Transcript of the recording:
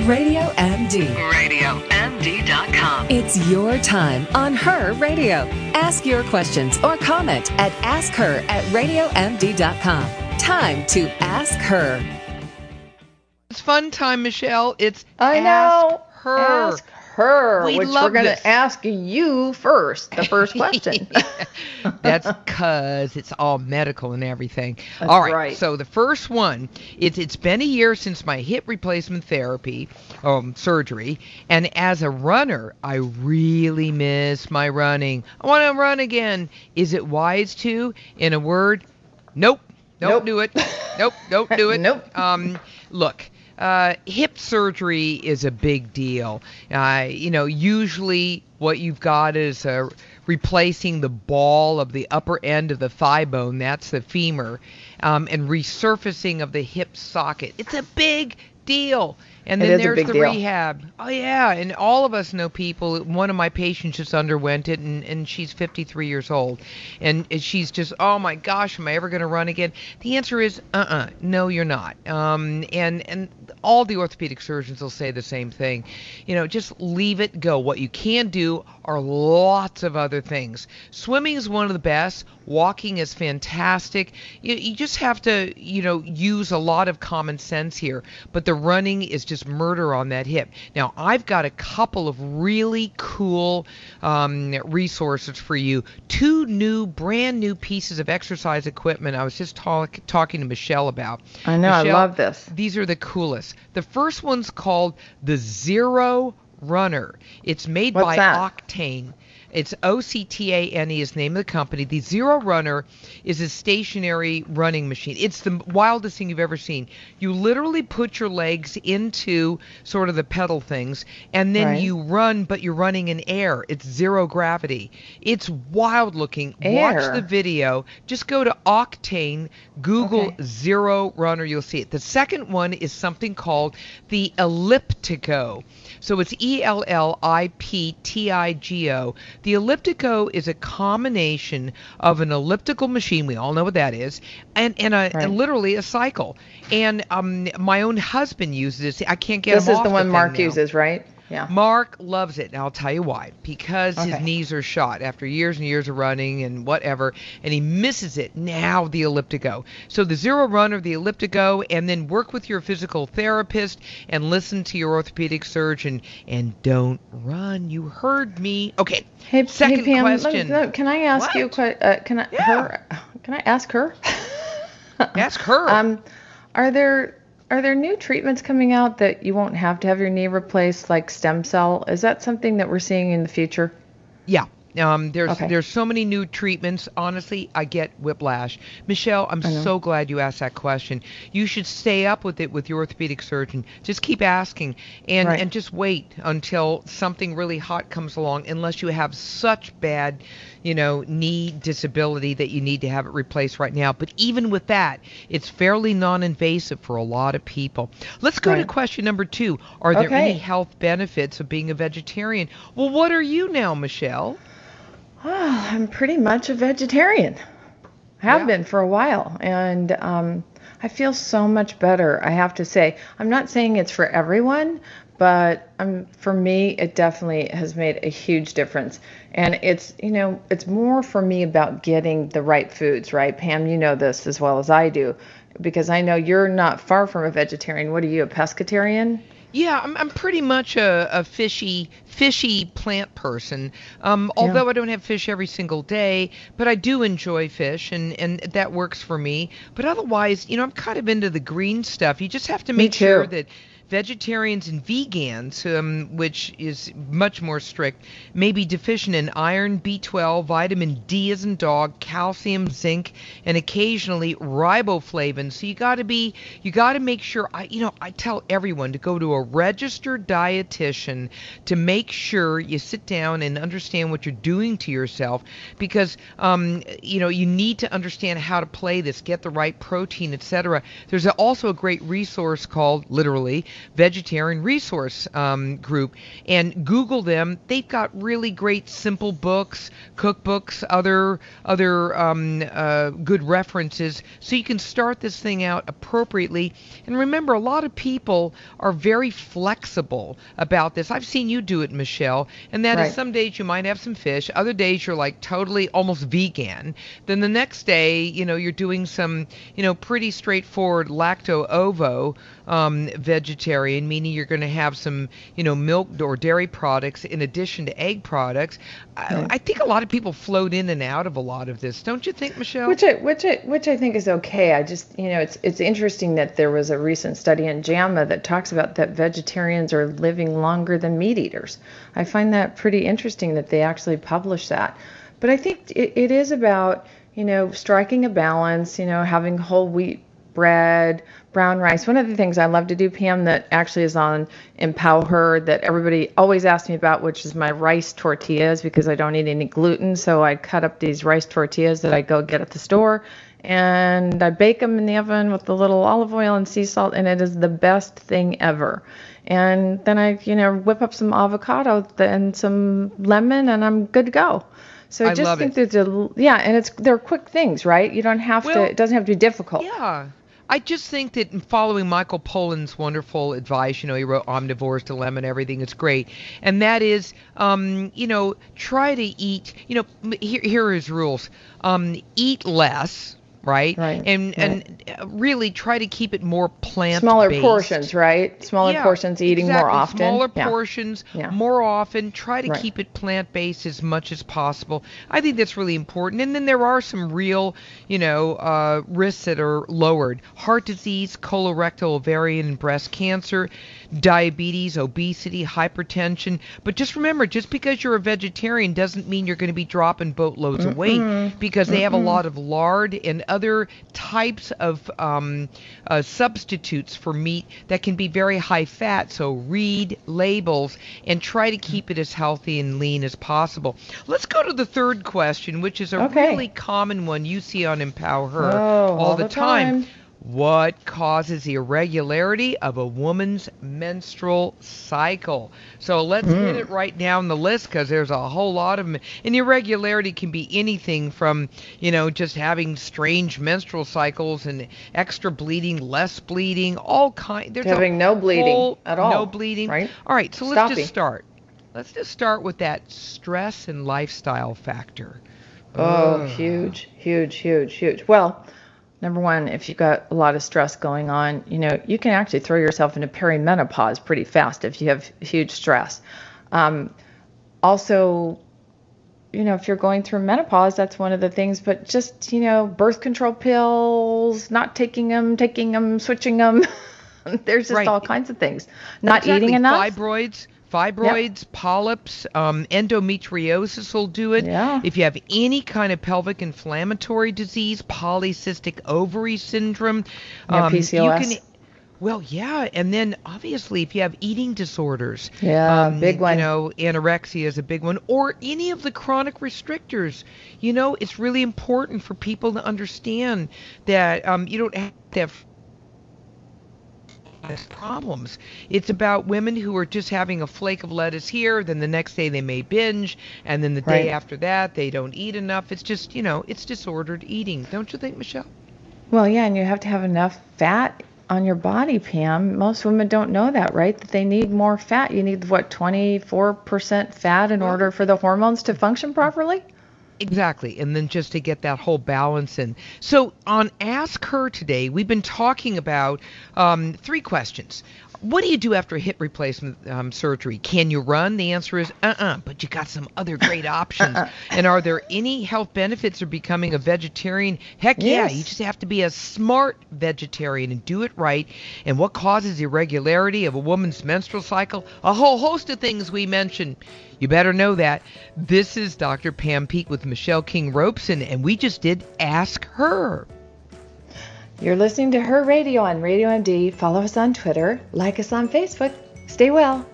Radio MD. RadioMD.com. It's your time on Her Radio. Ask your questions or comment at askher@radiomd.com. Time to ask her. It's fun time, Michelle. It's I Ask know. Her. Ask her, We which love we're going this. to ask you first, the first question. That's because it's all medical and everything. That's All right. right. So the first one, it's been a year since my hip replacement therapy, surgery, and as a runner, I really miss my running. I want to run again. Is it wise to? In a word, nope. Don't Nope. do it. Nope. Don't do it. Nope. Look. Hip surgery is a big deal. Usually what you've got is replacing the ball of the upper end of the thigh bone, that's the femur, and resurfacing of the hip socket. It's a big deal. And It then is a there's big the deal. rehab. Oh, yeah. And all of us know people. One of my patients just underwent it, and she's 53 years old. And she's just, oh, my gosh, am I ever going to run again? The answer is, no, you're not. And all the orthopedic surgeons will say the same thing. Just leave it go. What you can do are lots of other things. Swimming is one of the best. Walking is fantastic. You just have to, use a lot of common sense here. But the running is just murder on that hip. Now, I've got a couple of really cool resources for you. 2 brand new pieces of exercise equipment I was just talking to Michelle about. I know, Michelle, I love this. These are the coolest. The first one's called the Zero Runner. It's made What's by that? Octane. It's Octane is the name of the company. The Zero Runner is a stationary running machine. It's the wildest thing you've ever seen. You literally put your legs into sort of the pedal things, and then Right. you run, but you're running in air. It's zero gravity. It's wild looking. Air. Watch the video. Just go to Octane, Google Okay. Zero Runner, you'll see it. The second one is something called the Elliptigo. So it's Elliptigo. The Elliptigo is a combination of an elliptical machine, we all know what that is, and Right. literally a cycle. And my own husband uses this. I can't get This him is off the one thing Mark now. uses, right? Yeah. Mark loves it, and I'll tell you why. Because his Okay. knees are shot after years and years of running and whatever, and he misses it. Now the Elliptigo. So the Zero Runner, the Elliptigo, and then work with your physical therapist and listen to your orthopedic surgeon, and don't run. You heard me. Okay. Hey, Second Pam, question. can I ask What? you a question? Can I ask her? Ask her. Are there new treatments coming out that you won't have to have your knee replaced, like stem cell? Is that something that we're seeing in the future? Yeah. Okay. There's so many new treatments. Honestly, I get whiplash. Michelle, I'm know. so glad you asked that question. You should stay up with it with your orthopedic surgeon. Just keep asking and Right. and just wait until something really hot comes along, unless you have such bad, knee disability that you need to have it replaced right now. But even with that, it's fairly non-invasive for a lot of people. Let's go to Right. question number 2. Are there Okay. any health benefits of being a vegetarian? Well, what are you now, Michelle? Oh, I'm pretty much a vegetarian. Have Yeah. been for a while, and I feel so much better. I have to say, I'm not saying it's for everyone, but for me, it definitely has made a huge difference. And it's more for me about getting the right foods, right? Pam, you know this as well as I do, because I know you're not far from a vegetarian. What are you, a pescatarian? Yeah, I'm pretty much a fishy plant person. Although I don't have fish every single day, but I do enjoy fish, and that works for me. But otherwise, I'm kind of into the green stuff. You just have to Me make sure too. that vegetarians and vegans, which is much more strict, may be deficient in iron, B12, vitamin D as in dog, calcium, zinc, and occasionally riboflavin. So you got to make sure. I tell everyone to go to a registered dietitian to make sure you sit down and understand what you're doing to yourself, because you need to understand how to play this, get the right protein, etc. There's also a great resource called, literally, Vegetarian Resource Group, and Google them. They've got really great simple books, cookbooks, other good references, so you can start this thing out appropriately. And remember, a lot of people are very flexible about this. I've seen you do it, Michelle, and that is some days you might have some fish, other days you're like totally almost vegan. Then the next day, you're doing some, pretty straightforward lacto-ovo vegetarian, meaning you're going to have some, milk or dairy products in addition to egg products. I think a lot of people float in and out of a lot of this, don't you think, Michelle? Which I think is okay. I just, it's interesting that there was a recent study in JAMA that talks about that vegetarians are living longer than meat eaters. I find that pretty interesting that they actually publish that. But I think it is about, striking a balance, having whole wheat bread, brown rice. One of the things I love to do, Pam, that actually is on Empower Her, that everybody always asks me about, which is my rice tortillas, because I don't eat any gluten. So I cut up these rice tortillas that I go get at the store, and I bake them in the oven with a little olive oil and sea salt, and it is the best thing ever. And then I, whip up some avocado and some lemon, and I'm good to go. So I just think there's and they're quick things, right? You don't have to, it doesn't have to be difficult. Yeah. I just think that in following Michael Pollan's wonderful advice, he wrote Omnivore's Dilemma and everything, it's great. And that is, try to eat, here are his rules. Eat less. Right? And really try to keep it more plant-based. Smaller portions, right? Smaller portions, eating more often. Smaller portions, more often. Try to keep it plant-based as much as possible. I think that's really important. And then there are some real, risks that are lowered. Heart disease, colorectal, ovarian, and breast cancer, diabetes, obesity, hypertension. But just remember, just because you're a vegetarian doesn't mean you're going to be dropping boatloads of weight, because they have a lot of lard and other types of substitutes for meat that can be very high fat. So read labels and try to keep it as healthy and lean as possible. Let's go to the third question, which is a really common one you see on Empower Her all the time. What causes the irregularity of a woman's menstrual cycle? So let's hit it right down the list, because there's a whole lot of them. And irregularity can be anything from, just having strange menstrual cycles and extra bleeding, less bleeding, all kinds. Having no bleeding at all. No bleeding. Right. All right, so let's just start. Let's just start with that stress and lifestyle factor. Oh, huge. Well, number one, if you've got a lot of stress going on, you can actually throw yourself into perimenopause pretty fast if you have huge stress. Also, if you're going through menopause, that's one of the things, but just, birth control pills, not taking them, switching them. There's just all kinds of things. Not eating enough. Fibroids, polyps, endometriosis will do it. Yeah. If you have any kind of pelvic inflammatory disease, polycystic ovary syndrome, PCOS. And then obviously if you have eating disorders, big one. Anorexia is a big one, or any of the chronic restrictors. It's really important for people to understand that you don't have to have problems. It's about women who are just having a flake of lettuce here, then the next day they may binge, and then the day after that they don't eat enough. It's just, it's disordered eating. Don't you think, Michelle? Well, yeah, and you have to have enough fat on your body, Pam. Most women don't know that, right? That they need more fat. You need, 24% fat in order for the hormones to function properly? Exactly, and then just to get that whole balance in. So on Ask Her today, we've been talking about 3 questions. What do you do after a hip replacement surgery? Can you run? The answer is but you got some other great options. And are there any health benefits of becoming a vegetarian? Heck yeah, you just have to be a smart vegetarian and do it right. And what causes irregularity of a woman's menstrual cycle? A whole host of things we mentioned. You better know that. This is Dr. Pam Peeke with Michelle King Robeson, and we just did Ask Her. You're listening to Her Radio on Radio MD. Follow us on Twitter. Like us on Facebook. Stay well.